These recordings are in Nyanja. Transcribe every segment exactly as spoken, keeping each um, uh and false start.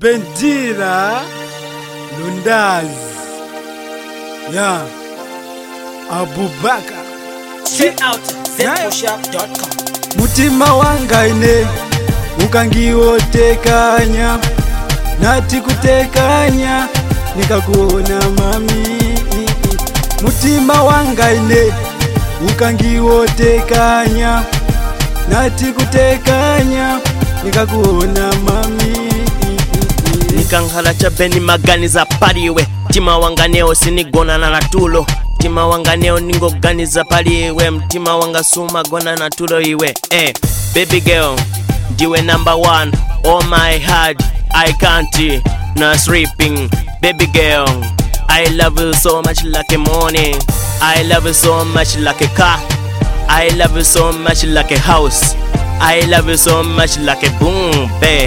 Bendira Lundaz, yeah, Abubakar. Straight out z push up dot com. Mutima wanga ine ukangiwotekanya, nati kutekanya nikakuona mami. Mutima wanga ine ukangiwotekanya, nati kutekanya nikakuona mami. Nikankhala chabeni maganiza paliwe, mtima wanga neo sinigona na natulo, mtima wanga neo ningoganiza paliwe, mtima wanga suma gona na tulo iwe. Eh, baby girl, ndiwe number one, oh my heart, I can't, no sleeping. Baby girl, I love you so much like a morning, I love you so much like a car, I love you so much like a house, I love you so much like a boom, babe.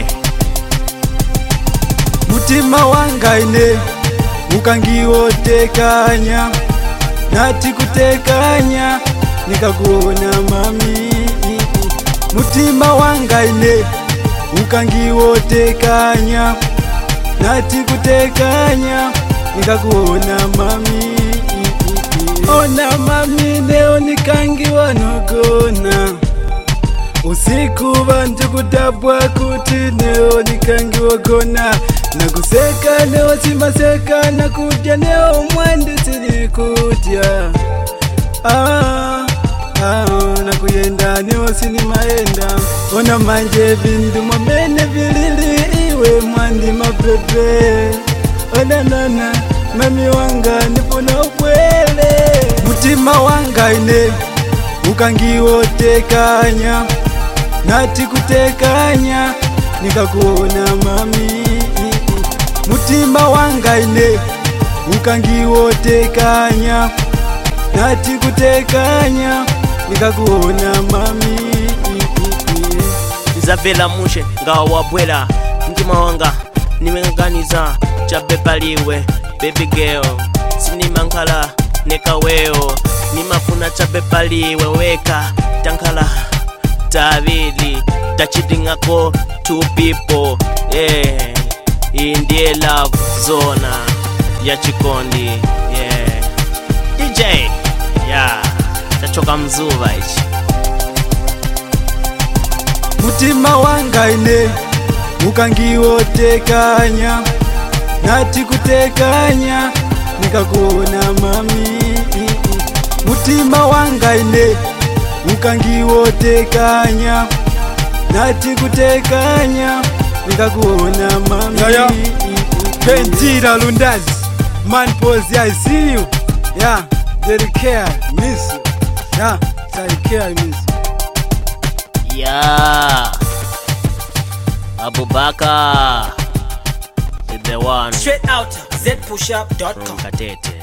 Mutima wanga ine ukangiwotekanya, nati kutekanya nikakuona mami. Mutima wanga ine ukangiwotekanya, nati kutekanya nikakuona mami. Ona mami leo nikangiwa nogona, usiku bantu kutabwa kuti neo nikangiwa gona, nakuseka leo simaseka, nakudya leo mwandi sinikudya. Ah, ah, nakuyenda leo sinimaenda. Ona manje vindu mwamene vilili iwe mwandi mapepe. Ona nana mami wanga nipona ukwele. Mutima wanga ine ukangiwotekanya, nati kutekanya nikakuona mami. Mutima wanga ine ukangiwotekanya, nati kutekanya nikakuona mami. Zavela mushe ngawa wabwela, mtima wanga nimenganiza chabe paliwe. Baby girl, sinimankala neka weo, nimafuna chabe paliwe weka tankala tavili tachidingako two people. Yeah, indie love zona ya chikondi. Yeah, D J, yeah, tachoka mzuva ichi. Mutima wanga ine ukangiwotekanya, nati kutekanya nikakuona mami. Mutima wanga ine ukangiwotekanya, nati kutekanya nikakuona mami. Yeah, yeah. Bendira Lundaz, man pose, I see you. Yeah, take care, miss you. Yeah, take care, miss you. Yeah, Abubakar is the one. Straight out z push up dot com. From Katete.